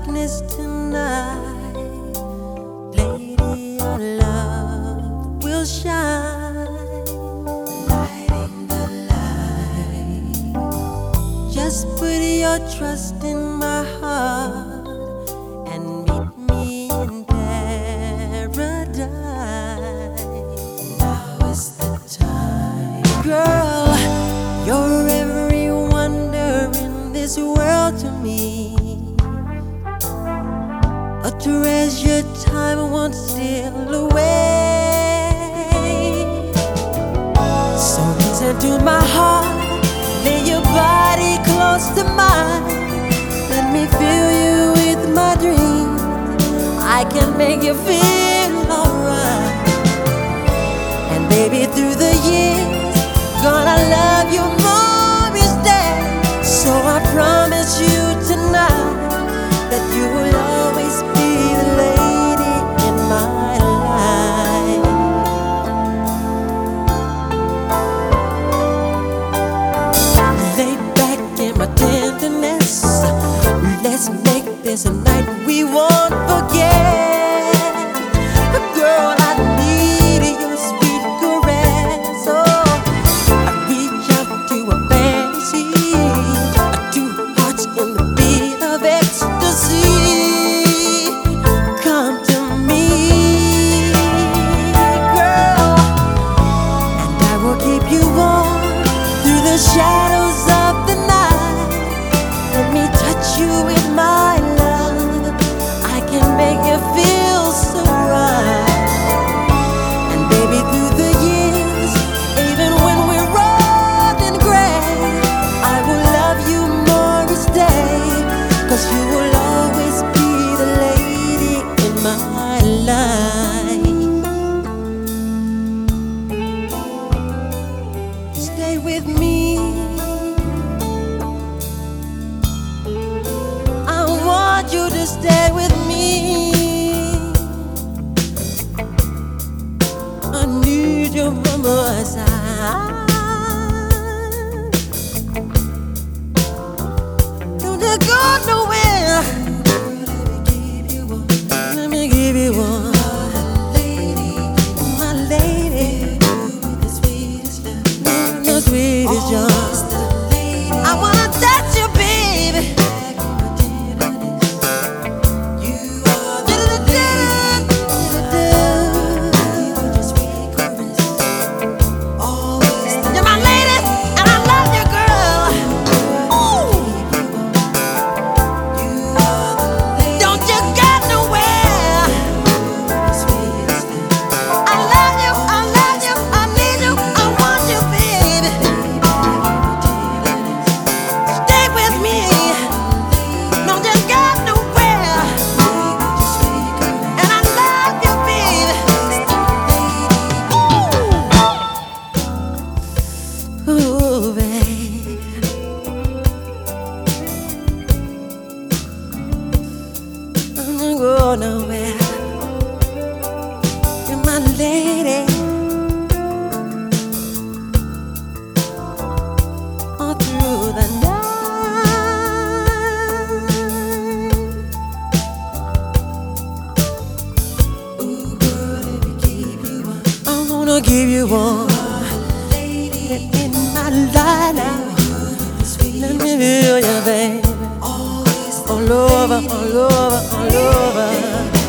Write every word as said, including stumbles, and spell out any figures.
darkness tonight, lady, your love will shine, lighting the light. Just put your trust in my heart and meet me in paradise. Now is the time, girl. You're every wonder in this world to me, a treasure time won't steal away. So listen to my heart, lay your body close to mine. Let me fill you with my dreams, I can make you feel alright. And baby, through the years, gonna love you more each day. So I promise you tonight that you will always be the lady in my life. Lay back in my tenderness, let's make this a night we won't forget. Girl, I need your sweet caress. Oh, I reach out to a fantasy, two hearts in the beat of ecstasy. Come to me, girl, and I will keep you warm through the shadows of the night. Let me touch you with my love, I can make you feel so right. And baby, through the years, even when we're old and gray, I will love you more each day, 'cause you will always be the lady in my life. Stay with me, I want you to stay with me. I need you by my side. Don't you go nowhere. Let me give you one, my lady, the sweetest young. I wanna touch you, baby. You're my lady, and I love you, girl. Ooh. Don't you go nowhere. I love you, I love you, I need you, I want you, baby. Stay with me, don't you go nowhere. And I love you, baby. Ooh, ooh, baby. Don't go nowhere. You're my lady, all through the night. Ooh, girl, let me give you one. I wanna give you one in my life now. Let me feel you, baby, all over, all over, all over.